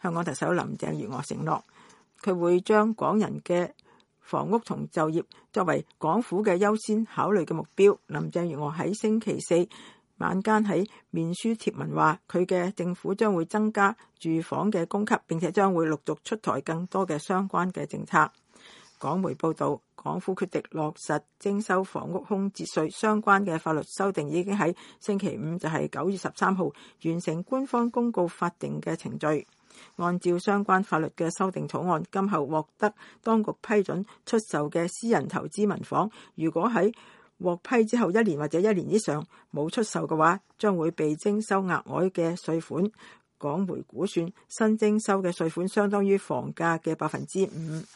香港特首林鄭月娥承諾，佢會將港人嘅房屋同就業作為港府嘅優先考慮嘅目標。林鄭月娥喺星期四晚間喺面書貼文話，佢嘅政府將會增加住房嘅供給，並且將會陸續出台更多嘅相關嘅政策。港媒報導，港府決定落實徵收房屋空置稅相關嘅法律修訂，已經喺星期五，就係9月13號完成官方公告法定嘅程序。按照相關法律嘅修訂草案，今後獲得當局批准出售嘅私人投資民房，如果喺獲批之後1年或者1年以上冇出售嘅話，將會被徵收額外嘅稅款。港媒估算，新徵收嘅稅款相當於房價嘅5%。